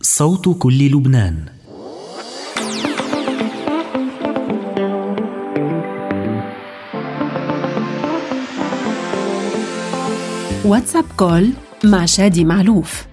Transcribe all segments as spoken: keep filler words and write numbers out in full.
صوت كل لبنان. واتساب كول مع شادي معلوف.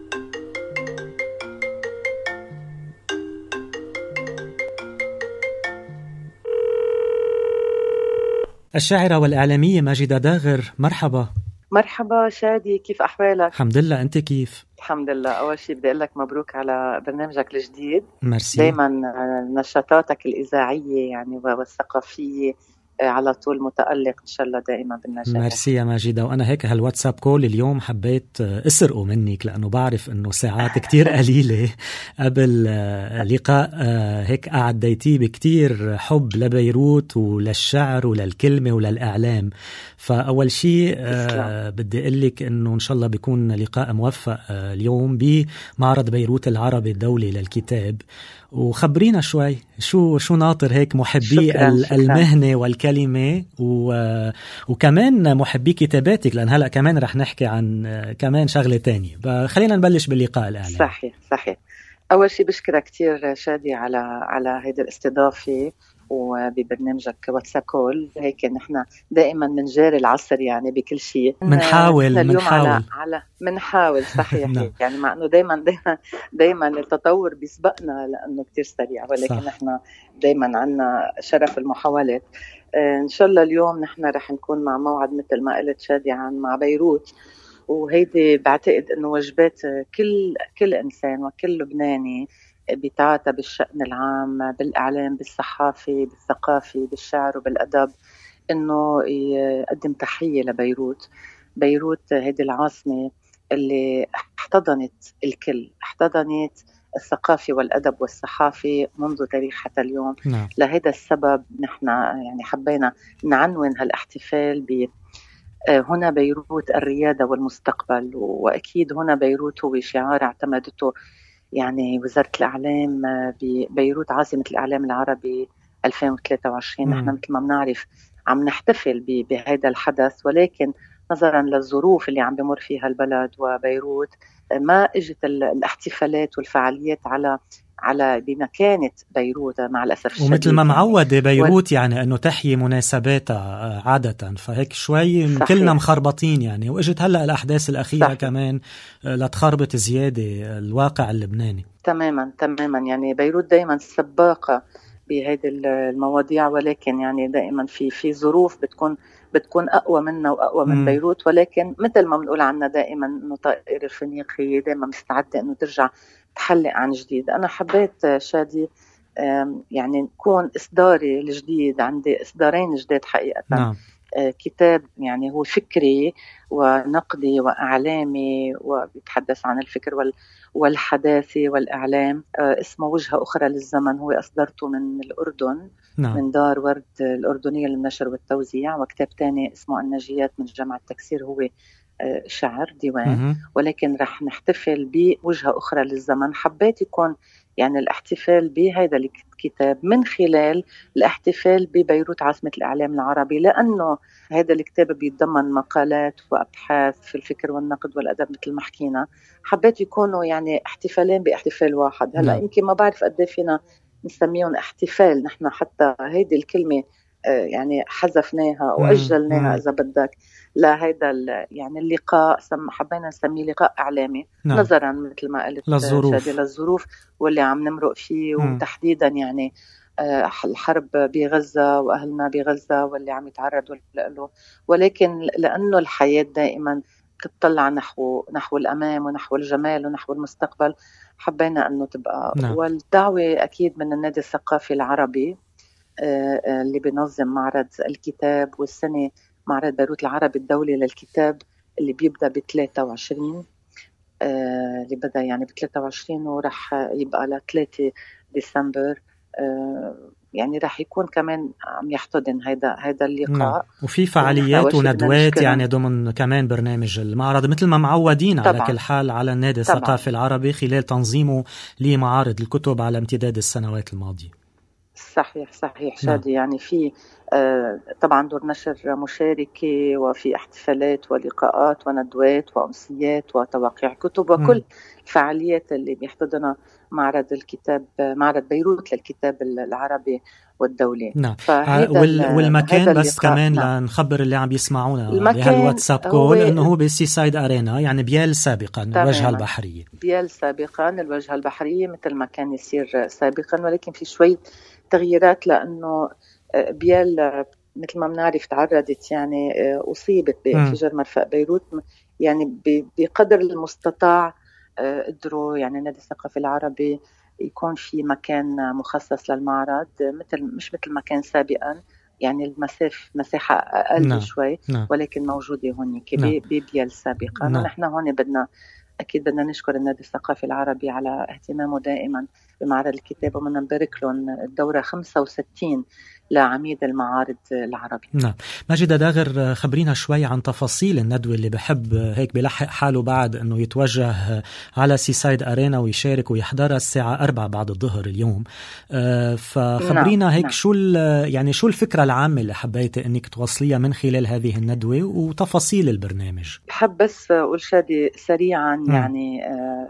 الشاعرة والإعلامية ماجدة داغر، مرحبا. مرحبا شادي، كيف أحوالك؟ الحمد لله، أنت كيف؟ الحمد لله. أول شيء بدي أقول لك مبروك على برنامجك الجديد. مرسي. دايما نشاطاتك الإذاعية يعني والثقافية على طول متألق، إن شاء الله دائما بالنجاح. مرسي يا ماجدة. وأنا هيك هالواتساب كول اليوم حبيت أسرقه منك، لأنه بعرف أنه ساعات كتير قليلة قبل لقاء هيك أعديتيه بكتير حب لبيروت وللشعر وللكلمة وللإعلام. فأول شيء بدي أقول لك أنه إن شاء الله بيكون لقاء موفق اليوم بمعرض بيروت العربي الدولي للكتاب. وخبرينا شوي شو شو ناطر هيك محبي شكراً المهنة شكراً. والكلمة و... وكمان محبي كتاباتك، لأن هلأ كمان رح نحكي عن كمان شغلة تانية. خلينا نبلش باللقاء الإعلامي. صحيح صحيح. أول شيء بشكرك كتير شادي على على هيدا الاستضافة وببرنامجك واتساب كول. هيك نحن دائما منجاري العصر يعني بكل شيء، منحاول منحاول على على منحاول صحيح. يعني مع انه دائما دائما دائما التطور بيسبقنا لانه كتير سريع، ولكن نحن دائما عنا شرف المحاولات. آه ان شاء الله اليوم نحن رح نكون مع موعد مثل ما قلت شادي عن مع بيروت، وهيدي بعتقد انه واجبات كل كل انسان وكل لبناني بيتعاطى بالشأن العام، بالإعلام، بالصحافة، بالثقافة، بالشعر وبالأدب، إنه يقدم تحية لبيروت. بيروت هذه العاصمة اللي احتضنت الكل، احتضنت الثقافة والأدب والصحافة منذ تاريخ حتى اليوم. نعم. لهذا السبب نحن يعني حبينا نعنون هالاحتفال ب هنا بيروت الريادة والمستقبل. وأكيد هنا بيروت هو شعار اعتمدته يعني وزارة الإعلام ببيروت عاصمة الإعلام العربي ألفين وثلاثة وعشرين. نحن مثل ما بنعرف عم نحتفل بهذا الحدث، ولكن نظرا للظروف اللي عم بمر فيها البلد وبيروت ما اجت الاحتفالات والفعاليات على على بمكانة بيروت مع الأسف الشديد. ومثل ما معودة بيروت و... يعني أنه تحيي مناسباتها عادة، فهيك شوي صحيح. كلنا مخربطين يعني، وإجت هلأ الأحداث الأخيرة صحيح. كمان لتخربط زيادة الواقع اللبناني. تماما تماما. يعني بيروت دايما سباقة بهذه المواضيع، ولكن يعني دائما في في ظروف بتكون بتكون أقوى منا وأقوى من م. بيروت. ولكن مثل ما بنقول عنا دائما إنه طائر الفينيقي دائما مستعدة إنه ترجع تحلق عن جديد. أنا حبيت شادي يعني نكون إصداري الجديد، عندي إصدارين جديد حقيقة. نعم. كتاب يعني هو فكري ونقدي وإعلامي وبيتحدث عن الفكر والحداثة والإعلام، اسمه وجهة أخرى للزمن. هو أصدرته من الأردن. نعم. من دار ورد الأردنية للنشر والتوزيع. وكتاب تاني اسمه النجيات من جامعة تكسير، هو شعر ديوان. ولكن رح نحتفل بوجهة أخرى للزمن. حبيت يكون يعني الاحتفال بهذا الكتاب من خلال الاحتفال ببيروت عاصمة الإعلام العربي، لأنه هذا الكتاب بيتضمن مقالات وأبحاث في الفكر والنقد والأدب مثل ما حكينا. حبيت يكونوا يعني احتفالين باحتفال واحد. هلا يمكن ما بعرف قد ايه فينا نسميهم احتفال، نحن حتى هيدي الكلمة يعني حذفناها وأجلناها إذا بدك لهذا يعني اللقاء. حبينا نسميه لقاء إعلامي. نعم. نظرا مثل ما قلت للظروف. للظروف واللي عم نمرق فيه. مم. وتحديدا يعني الحرب بغزة وأهلنا بغزة واللي عم يتعرضوا له. ولكن لأنه الحياة دائما تطلع نحو نحو الأمام ونحو الجمال ونحو المستقبل، حبينا أنه تبقى. نعم. والدعوة أكيد من النادي الثقافي العربي اللي بينظم معرض الكتاب، والسنة معرض بيروت العربي الدولي للكتاب اللي بيبدأ ب ثلاثة وعشرين اللي بدأ يعني ب ثلاثة وعشرين ورح يبقى ل ثلاثة ديسمبر. يعني رح يكون كمان عم يحتضن هيدا هيدا اللقاء. نعم. وفي فعاليات وندوات يعني ضمن كمان برنامج المعرض مثل ما معودين طبعا. على كل حال على النادي الثقافي العربي خلال تنظيمه لمعارض الكتب على امتداد السنوات الماضية. صحيح صحيح شادي. نعم. يعني في طبعا دور نشر مشاركة، وفي احتفالات ولقاءات وندوات وأمسيات وتوقيع كتب وكل الفعاليات اللي بيحتضنها معرض الكتاب، معرض بيروت للكتاب العربي والدولي. نعم. وال والمكان بس كمان نعم. لنخبر اللي عم يسمعونا بهالواتساب كول انه هو بسي سايد ارينا، يعني بيال سابقا الواجهة البحرية. بيال سابقا الواجهة البحرية مثل ما كان يصير سابقا، ولكن في شوي تغييرات لانه بيال مثل ما بنعرف تعرضت يعني اصيبت بانفجار مرفأ بيروت، يعني بقدر المستطاع قدروا يعني النادي الثقافي العربي يكون في مكان مخصص للمعرض، مثل مش مثل ما كان سابقا، يعني المسافة مساحة أقل نعم. شوي نعم. ولكن موجودة هون نعم. ببيال سابقا نعم. ونحن هون بدنا أكيد بدنا نشكر النادي الثقافي العربي على اهتمامه دائما بمعرض الكتاب، ومن نبارك لهم الدورة خمسة وستين لعميد المعارض العربي. نعم. ماجدة داغر، خبرينا شوي عن تفاصيل الندوة اللي بحب هيك بلحق حاله بعد أنه يتوجه على سي سايد أرينا ويشارك ويحضرها الساعة أربعة بعد الظهر اليوم. فخبرينا نعم. هيك نعم. شو يعني شو الفكرة العامة اللي حبيت أنك توصليها من خلال هذه الندوة وتفاصيل البرنامج؟ بحب بس أقول شادي سريعا م. يعني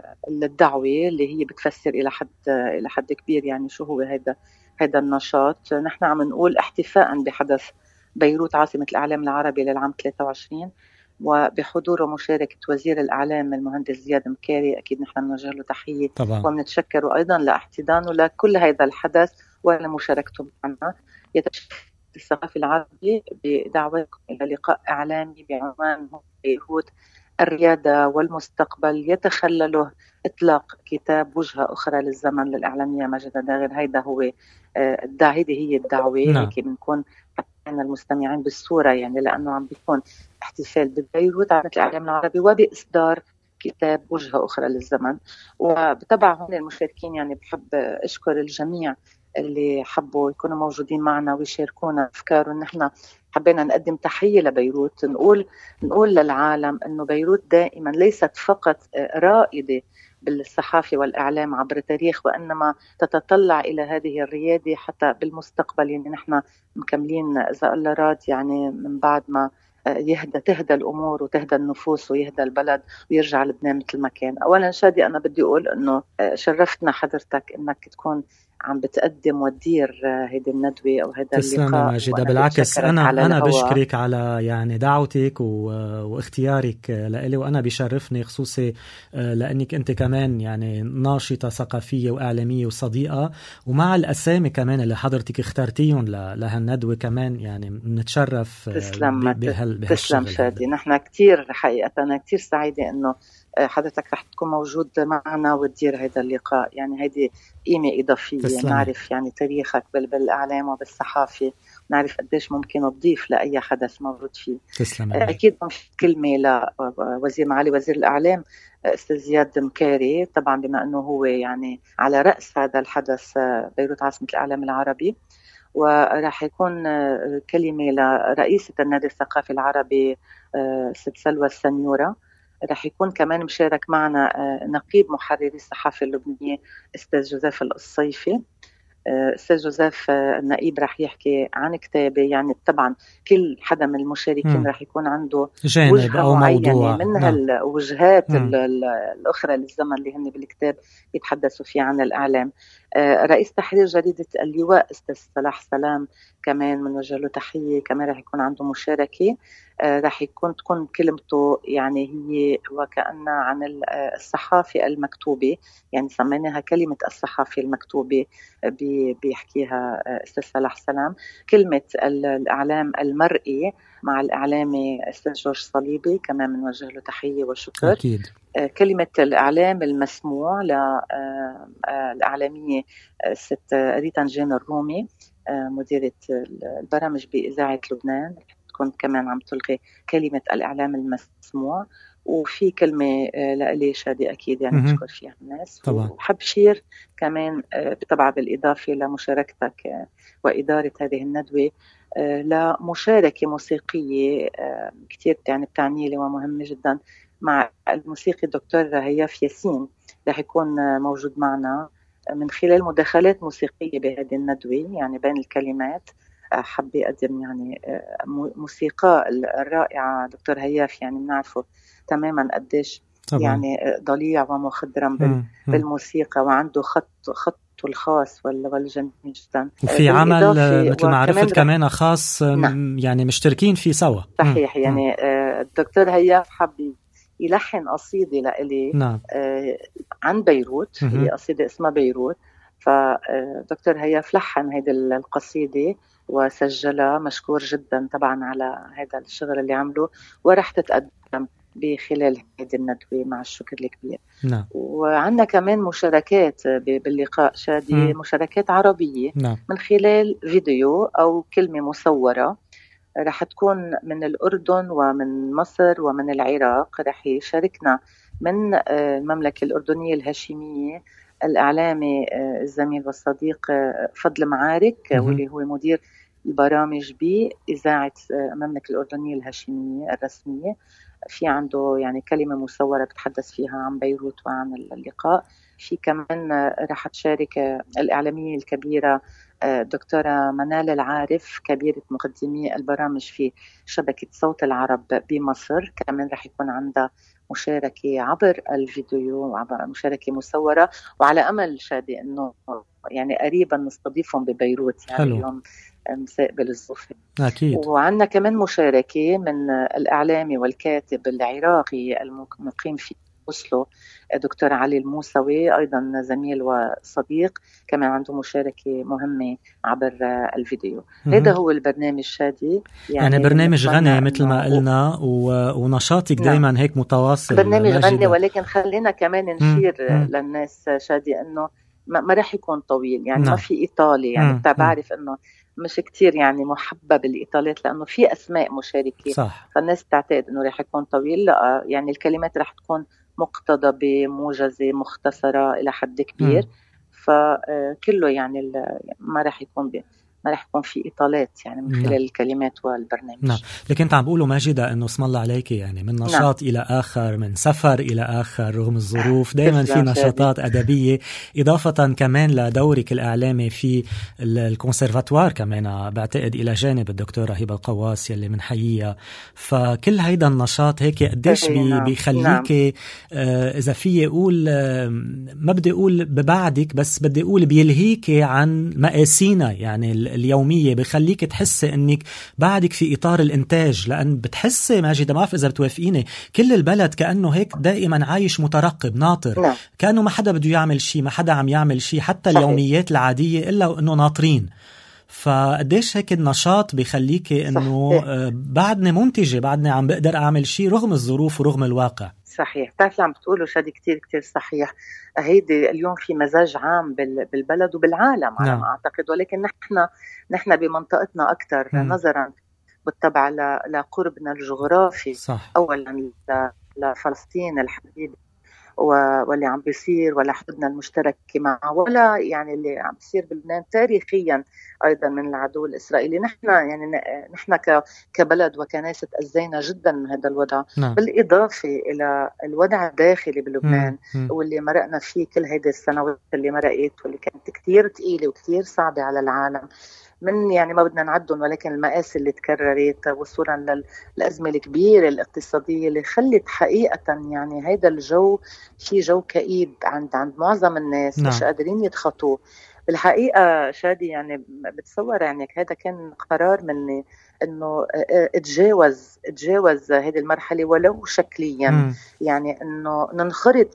الدعوة اللي هي بتفسر إلى حد إلى حد كبير يعني شو هو هذا هذا النشاط. نحن عم نقول احتفاء بحدث بيروت عاصمة الإعلام العربي للعام ثلاثة وعشرين، وبحضور ومشاركة وزير الإعلام المهندس زياد مكاري، أكيد نحن بنوجه له تحية طبعا. وبنتشكر أيضا لاحتضانه لكل هذا الحدث ولمشاركته معنا. يتشرف الثقافي العربي بدعوتكم إلى لقاء إعلامي بعنوان بيروت الريادة والمستقبل يتخلله إطلاق كتاب وجهة أخرى للزمن للإعلامية ماجدة داغر. هيدا هو الدعوة، هي الدعوة نعم. هيك بنكون حتى المستمعين بالصورة، يعني لأنه عم بيكون احتفال ببيروت عاصمة الإعلام العربي وبإصدار كتاب وجهة أخرى للزمن. وبتبع هون المشاركين يعني بحب أشكر الجميع اللي حبوا يكونوا موجودين معنا ويشاركونا أفكار. ونحن حبينا نقدم تحية لبيروت، نقول نقول للعالم إنه بيروت دائما ليست فقط رائدة بالصحافة والإعلام عبر التاريخ، وإنما تتطلع إلى هذه الريادة حتى بالمستقبل. يعني نحن مكملين إذا الله راد يعني من بعد ما يهدى تهدى الأمور وتهدى النفوس ويهدى البلد ويرجع لبنان مثل ما كان. أولا شادي أنا بدي أقول إنه شرفتنا حضرتك إنك تكون عم بتقدم وتدير هيدي الندوة أو هذا اللقاء. تسلم ماجدة، بالعكس أنا أنا بشكرك على يعني دعوتك و... واختيارك لإلي، وأنا بشرفني خصوصي لأنك أنت كمان يعني ناشطة ثقافية وإعلامية وصديقة، ومع الأسامي كمان اللي حضرتك اخترتيهم لهالندوة كمان يعني بنتشرف. تسلم بهال... تسلم شادي، نحن كتير حقيقة أنا كتير سعيدة إنه حضرتك رح تكون موجود معنا وتدير هذا اللقاء. يعني هيدي قيمة إضافية. تسلم. نعرف يعني تاريخك بالإعلام وبالصحافة، نعرف قديش ممكن تضيف لأي حدث موجود فيه. تسلم. أكيد في كلمة لوزير معالي وزير الإعلام أستاذ زياد مكاري، طبعا بما أنه هو يعني على رأس هذا الحدث بيروت عاصمة الإعلام العربي. وراح يكون كلمة لرئيسة النادي الثقافي العربي ست سلوى السنيورة. رح يكون كمان مشارك معنا نقيب محرري الصحافة اللبنانية أستاذ جوزيف القصيفي. أستاذ جوزيف النقيب رح يحكي عن كتابه. يعني طبعا كل حدا من المشاركين رح يكون عنده وجهة معينة من نعم. هالوجهات الأخرى للزمن اللي هن بالكتاب يتحدثوا فيه عن الإعلام. رئيس تحرير جريدة اللواء أستاذ صلاح سلام كمان من وجه له تحية، كمان رح يكون عنده مشاركة. رح يكون تكون كلمته يعني هي وكأنها عن الصحافة المكتوبة، يعني سميناها كلمة الصحافة المكتوبة بيحكيها أستاذ صلاح سلام. كلمة الإعلام المرئي مع الإعلامي أستاذ جورج صليبي كمان من وجه له تحية وشكر. أكيد. كلمة الإعلام المسموع للإعلامية ست ريتا نجين الرومي مديرة البرامج بإذاعة لبنان، تكون كمان عم تلغي كلمة الإعلام المسموع. وفي كلمة لألي شادي أكيد يعني بشكر فيها الناس طبعا. وحب شير كمان طبعا بالإضافة لمشاركتك وإدارة هذه الندوة لمشاركة موسيقية كتير يعني بتعني لي ومهمة جدا مع الموسيقي الدكتور هياف ياسين. رح يكون موجود معنا من خلال مداخلات موسيقية بهذه الندوة، يعني بين الكلمات حب يقدم يعني موسيقى الرائعة دكتور هياف، يعني بنعرفه تماما قديش يعني ضليع ومخضرم بالموسيقى، وعنده خط خط الخاص والجميل جدا. وفي عمل مثل ما عرفت كمان خاص. نعم. يعني مشتركين فيه سوا. صحيح. م. يعني الدكتور هياف حب يلحن قصيدة لإلي. نعم. عن بيروت. م. هي قصيدة اسمها بيروت، فدكتور هياف لحن هيدي القصيدة وسجلها، مشكور جدا طبعا على هذا الشغل اللي عمله، ورح تتقدم بخلال هذه الندوة مع الشكر الكبير. نعم. وعندنا كمان مشاركات باللقاء شادي. م. مشاركات عربية. نعم. من خلال فيديو أو كلمة مصورة، رح تكون من الأردن ومن مصر ومن العراق. رح يشاركنا من المملكة الأردنية الهاشمية الإعلامي الزميل والصديق فضل معارك، م. واللي هو مدير البرامج بإذاعة المملكة الأردنية الهاشمية الرسمية. في عنده يعني كلمة مصورة بتحدث فيها عن بيروت وعن اللقاء. في كمان رح تشارك الإعلامية الكبيرة دكتورة منال العارف، كبيرة مقدمي البرامج في شبكة صوت العرب بمصر. كمان رح يكون عندها مشاركة عبر الفيديو وعبر مشاركة مصورة، وعلى أمل شادي أنه يعني قريبا نستضيفهم ببيروت، يعني اليوم مستقبل الظروف. أكيد. وعندنا كمان مشاركة من الإعلامي والكاتب العراقي المقيم في أوسلو دكتور علي الموسوي، أيضا زميل وصديق، كمان عنده مشاركة مهمة عبر الفيديو. هذا هو البرنامج شادي، يعني, يعني برنامج غني مثل ما قلنا، ونشاطك دايما هيك متواصل. برنامج غني، ولكن خلينا كمان نشير مم. للناس شادي أنه ما رح يكون طويل، يعني نعم. ما في إيطالي، يعني انت بعرف أنه مش كتير يعني محبب الإيطاليات، لأنه في أسماء مشاركة. صح. فالناس تعتقد أنه رح يكون طويل. لا، يعني الكلمات رح تكون مقتضبة، موجزة، مختصرة إلى حد كبير. م. فكله يعني ما رح يكون بي. ما رح يكون في إطالات يعني من خلال نعم. الكلمات والبرنامج. نعم. لكن انت عم بقولوا ماجدة انه اسم الله عليك، يعني من نشاط نعم. الى اخر، من سفر الى اخر رغم الظروف، دائما في نشاطات ادبية، اضافة كمان لدورك الاعلامي في الكونسرفاتوار كمان بعتقد الى جانب الدكتورة هبة القواس يلي من حيية. فكل هيدا النشاط هيك قديش بي نعم. بيخليك نعم. آه اذا في اقول آه ما بدي اقول ببعدك، بس بدي اقول بيلهيك عن مقاسينا يعني اليومية، بخليك تحس انك بعدك في اطار الانتاج، لان بتحس ماجدة، ما بعرف اذا بتوافقيني، كل البلد كأنه هيك دائما عايش مترقب ناطر. لا. كأنه ما حدا بده يعمل شيء، ما حدا عم يعمل شيء، حتى صحيح. اليوميات العادية الا انه ناطرين. فقديش هيك النشاط بيخليك انه بعدني منتجة، بعدني عم بقدر اعمل شيء رغم الظروف ورغم الواقع. صحيح. بتعرف عم بتقولوا شادي كتير كتير صحيح. هيدي اليوم في مزاج عام بالبلد وبالعالم على ما أعتقد، ولكن نحن نحن بمنطقتنا أكثر نظرا بالطبع لقربنا الجغرافي. صح. أولا لفلسطين الحبيبة واللي عم بيصير، ولا حدودنا المشتركة معه، ولا يعني اللي عم بيصير بلبنان تاريخيا أيضا من العدو الإسرائيلي. نحن يعني نحن كبلد وكناس تأذينا جدا من هذا الوضع. نعم. بالإضافة إلى الوضع الداخلي بلبنان مم. واللي مرقنا فيه كل هذه السنوات اللي مرقت، واللي كانت كتير تقيلة وكتير صعبة على العالم، من يعني ما بدنا نعدهم، ولكن المآسي اللي تكررت وصولا للأزمة الكبيرة الاقتصادية اللي خلت حقيقة يعني هيدا الجو في جو كئيب عند عند معظم الناس. نعم. مش قادرين يتخطوه بالحقيقة شادي. يعني بتصور يعني هذا كان قرار مني انه اتجاوز اتجاوز هذه المرحلة ولو شكليا. م. يعني انه ننخرط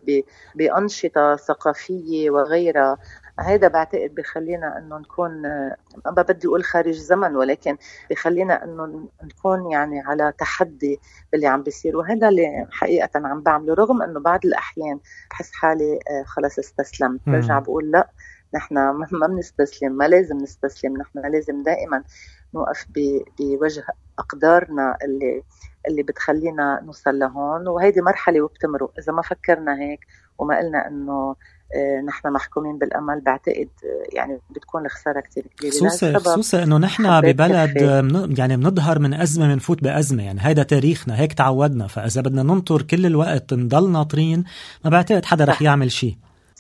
بأنشطة ثقافية وغيرها. هذا بعتقد بخلينا انه نكون، ما بدي اقول خارج زمن، ولكن بخلينا انه نكون يعني على تحدي باللي عم بيصير. وهذا اللي حقيقة عم بعمله، رغم انه بعض الاحيان بحس حالي خلص استسلمت. برجع بقول لا، نحن ما بنستسلم، ما لازم نستسلم. نحن لازم دائما نوقف بوجه أقدارنا اللي اللي بتخلينا نوصل لهون. وهيدي مرحلة وبتمرق. إذا ما فكرنا هيك وما قلنا إنه نحن محكومين بالأمل، بعتقد يعني بتكون الخسارة كتير كبيرة. خصوصا خصوصا إنه نحن ببلد من يعني بنظهر من أزمة منفوت بأزمة، يعني هيدا تاريخنا، هيك تعودنا. فإذا بدنا ننطر كل الوقت نضل ناطرين، ما بعتقد حدا رح يعمل شيء.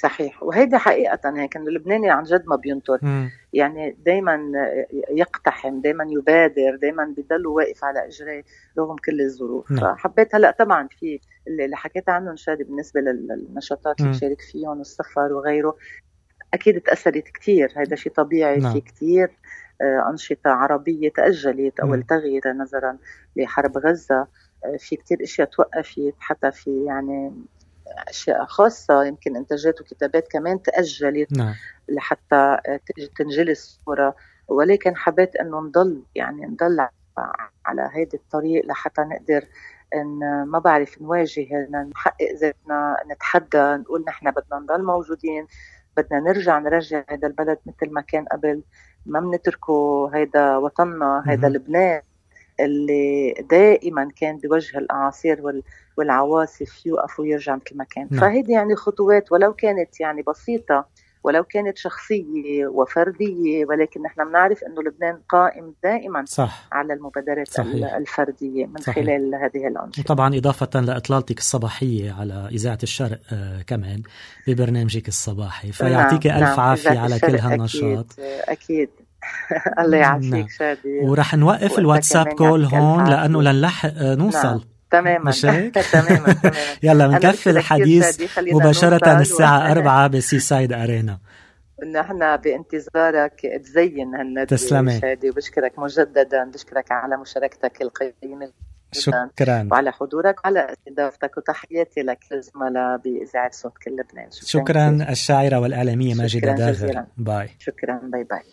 صحيح. وهيدا حقيقة هيك إنه اللبناني عن جد ما بينطر، مم. يعني دايما يقتحم، دايما يبادر، دايما بيضل واقف على إجريه رغم كل الظروف. نعم. فحبيت هلأ طبعا في اللي حكيت عنه شادي بالنسبة للنشاطات اللي بشارك فيهم والسفر وغيره، أكيد تأثرت كتير. هيدا شيء طبيعي. نعم. في كتير أنشطة عربية تأجلت أو التغيير نظرا لحرب غزة. في كتير إشياء توقفت، حتى في يعني أشياء خاصة يمكن إنتاجات وكتابات كمان تأجلت. نعم. لحتى تنجلي الصورة. ولكن حبيت أنه نضل يعني نضل على هيدا الطريق لحتى نقدر إن ما بعرف نواجه، نحقق ذاتنا، نتحدى، نقول نحن بدنا نضل موجودين، بدنا نرجع نرجع هذا البلد مثل ما كان قبل، ما بنتركه. هيدا وطننا، هيدا لبنان اللي دائما كان بوجه الأعاصير والعواصف يوقف ويرجع مثل ما كان. فهيدي يعني خطوات ولو كانت يعني بسيطة، ولو كانت شخصية وفردية، ولكن نحن بنعرف أنه لبنان قائم دائما صح. على المبادرات صحيح. الفردية من صحيح. خلال هذه الأنشطة. وطبعا إضافة لإطلالتك الصباحية على إذاعة الشرق آه كمان ببرنامجك الصباحي، فيعطيك نعم. ألف نعم. عافية على كل هالنشاط. أكيد, أكيد. الله يعافيك نعم. شادي. ورح نوقف الواتساب كول هون لأنه لنلحق نوصل نعم. تماما تماما تماما. يلا منكفي الحديث مباشرة الساعة أربعة بسي سايد أرينا. نحن بانتظارك تزين هالندوة. تسلمي شادي، وبشكرك مجددا، بشكرك على مشاركتك القيمة شكرا، وعلى حضورك وعلى استضافتك، وتحياتي لك الزملاء بإذاعة صوت كل لبنان. شكرا, شكرا كثير. الشاعرة والإعلامية ماجدة داغر. باي. شكرا. باي باي.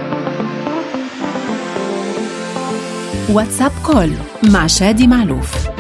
واتساب كول مع شادي معلوف.